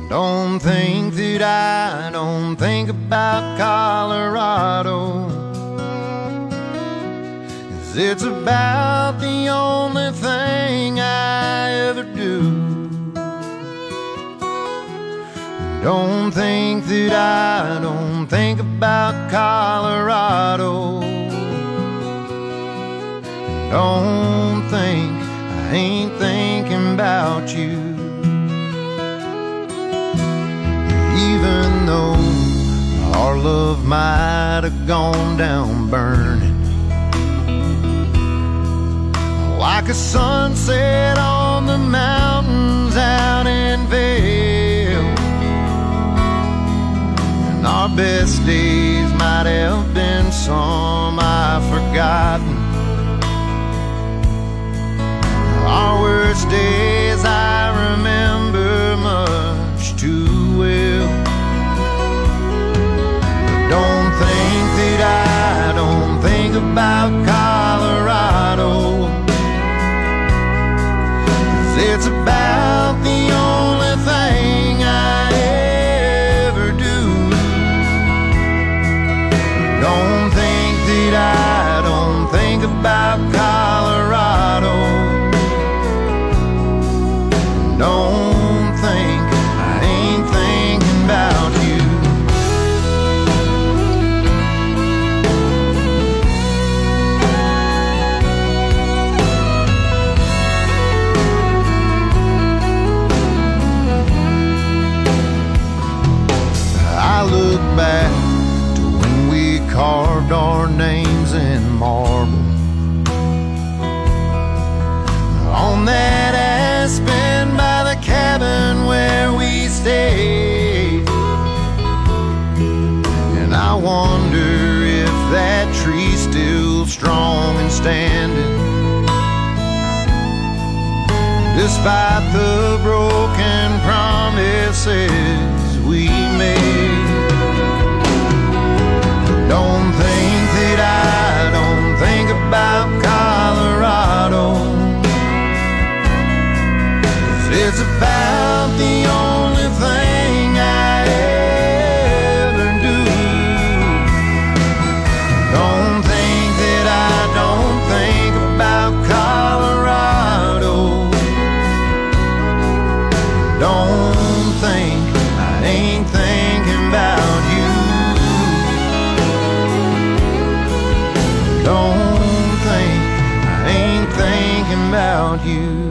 Don't think that I don't think about Colorado, 'cause it's about the only thing I ever do. Don't think that I don't think about Colorado. Don't think I ain't thinking about you. Even though our love might have gone down burning, like a sunset on the mountains out in Vail, and our best days might have been some I've forgotten. Our worst days I remember much too well. Don't think that I don't think about Colorado, 'cause it's about the only thing I ever do. Don't think that I don't think about Colorado. Don't think I ain't thinking about you. I look back to when we carved our names in marble on that aspen by the cabin where we stayed. And I wonder if that tree's still strong and standing, despite the broken promises we made. Don't think that I don't think about Colorado, 'cause it's about the only thing I ever do. Don't think that I don't think about Colorado. Don't think I ain't thinking about you. Don't think I ain't thinking about you.